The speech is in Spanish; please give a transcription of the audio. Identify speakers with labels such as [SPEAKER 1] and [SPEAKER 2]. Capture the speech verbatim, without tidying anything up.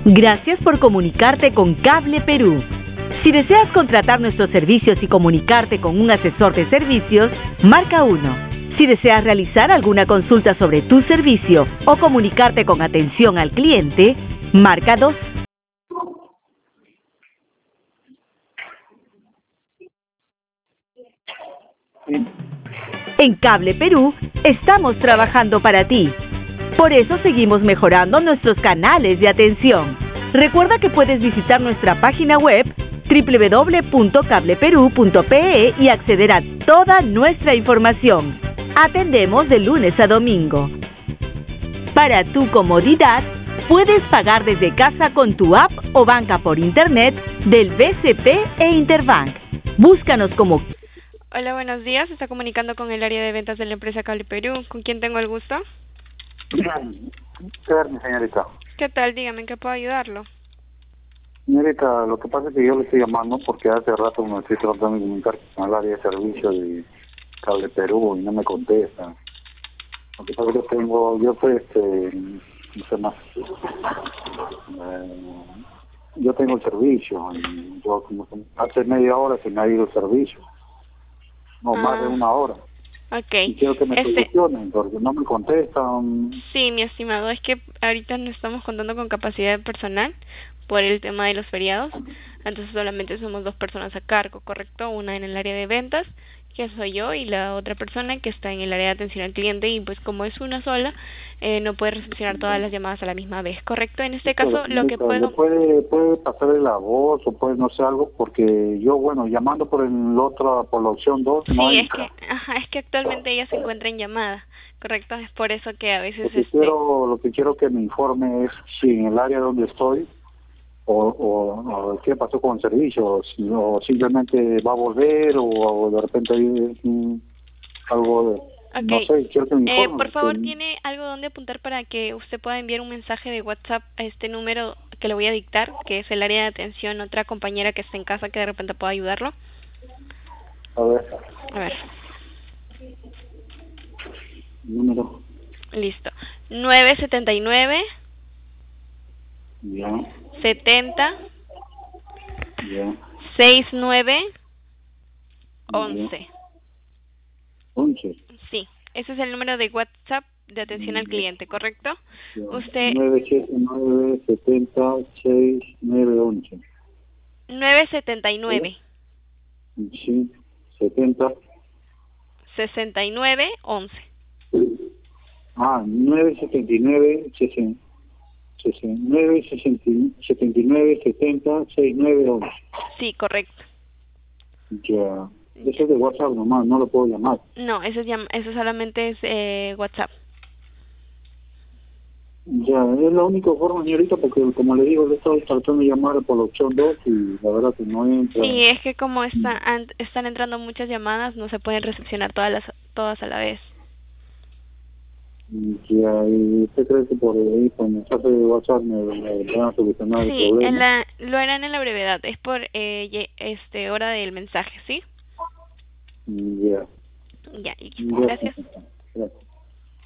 [SPEAKER 1] Gracias por comunicarte con Cable Perú. Si deseas contratar nuestros servicios y comunicarte con un asesor de servicios, marca uno. Si deseas realizar alguna consulta sobre tu servicio o comunicarte con atención al cliente, marca dos. En Cable Perú estamos trabajando para ti. Por eso seguimos mejorando nuestros canales de atención. Recuerda que puedes visitar nuestra página web doble u doble u doble u punto cable perú punto pe e y acceder a toda nuestra información. Atendemos de lunes a domingo. Para tu comodidad, puedes pagar desde casa con tu app o banca por internet del B C P e Interbank. Búscanos como...
[SPEAKER 2] Hola, buenos días. Se está comunicando con el área de ventas de la empresa Cable Perú. ¿Con quién tengo el gusto?
[SPEAKER 3] Mi señorita.
[SPEAKER 2] ¿Qué tal? Dígame, ¿en qué puedo ayudarlo?
[SPEAKER 3] Señorita, lo que pasa es que yo le estoy llamando porque hace rato me estoy tratando de comunicar con el área de servicio de Cable Perú y no me contestan. Lo que pasa es que tengo, yo soy este, no sé más, eh, yo tengo el servicio, y yo como que hace media hora se me ha ido el servicio, no
[SPEAKER 2] Ah.
[SPEAKER 3] más de una hora.
[SPEAKER 2] Okay.
[SPEAKER 3] Y quiero que me
[SPEAKER 2] Este,
[SPEAKER 3] solucionen porque no me contestan.
[SPEAKER 2] sí, mi estimado, es que ahorita no estamos contando con capacidad de personal por el tema de los feriados, entonces solamente somos dos personas a cargo, ¿correcto? Una en el área de ventas, que soy yo, y la otra persona que está en el área de atención al cliente, y pues como es una sola, eh, no puede recepcionar todas las llamadas a la misma vez, ¿correcto? En este caso,
[SPEAKER 3] Pero,
[SPEAKER 2] lo que
[SPEAKER 3] pero,
[SPEAKER 2] puedo...
[SPEAKER 3] ¿le puede, puede pasarle la voz o puede no sé algo? Porque yo, bueno, llamando por el otro, por la opción dos, no
[SPEAKER 2] Sí,
[SPEAKER 3] hay...
[SPEAKER 2] es que, ajá, es que actualmente ella se encuentra en llamada, ¿correcto? Es por eso que a veces,
[SPEAKER 3] Lo que
[SPEAKER 2] este...
[SPEAKER 3] quiero, lo que quiero que me informe es si en el área donde estoy o, o, o qué pasó con el servicio, si, o simplemente va a volver o, o de repente hay mm, algo de... No
[SPEAKER 2] Okay.
[SPEAKER 3] sé, quiero que me
[SPEAKER 2] Eh,
[SPEAKER 3] informe.
[SPEAKER 2] por favor,
[SPEAKER 3] porque-
[SPEAKER 2] ¿tiene algo donde apuntar para que usted pueda enviar un mensaje de WhatsApp a este número que le voy a dictar, que es el área de atención, otra compañera que está en casa que de repente pueda ayudarlo?
[SPEAKER 3] A ver,
[SPEAKER 2] A ver,
[SPEAKER 3] número,
[SPEAKER 2] listo. nueve setenta y nueve,
[SPEAKER 3] ya,
[SPEAKER 2] setenta,
[SPEAKER 3] ya,
[SPEAKER 2] sesenta y nueve,
[SPEAKER 3] ya,
[SPEAKER 2] once.
[SPEAKER 3] once.
[SPEAKER 2] Sí, ese es el número de WhatsApp de atención al cliente, ¿correcto? Usted,
[SPEAKER 3] nueve siete nueve setenta seis nueve once.
[SPEAKER 2] nueve setenta y nueve,
[SPEAKER 3] Sí, setenta.
[SPEAKER 2] sesenta y nueve, once.
[SPEAKER 3] Ah, nueve setenta y nueve sesenta nueve setenta y nueve setenta sesenta y nueve once.
[SPEAKER 2] Sí, correcto.
[SPEAKER 3] Ya. Eso es de WhatsApp nomás, no lo puedo llamar.
[SPEAKER 2] No, eso, es llam- eso solamente es eh, WhatsApp.
[SPEAKER 3] Ya, es la única forma, señorita, porque como le digo, le he estado tratando de llamar por la opción dos y la verdad que no entra.
[SPEAKER 2] Sí, es que como está, an- están entrando muchas llamadas, no se pueden recepcionar todas las todas a la vez.
[SPEAKER 3] Ya, y usted cree que por ahí, por mensaje de WhatsApp me, me van a solucionar el
[SPEAKER 2] Sí, en
[SPEAKER 3] problema.
[SPEAKER 2] la, lo harán en la brevedad, es por eh, ye- este hora del mensaje, ¿sí?
[SPEAKER 3] Ya.
[SPEAKER 2] Ya, y
[SPEAKER 3] Ya,
[SPEAKER 2] gracias.
[SPEAKER 3] gracias.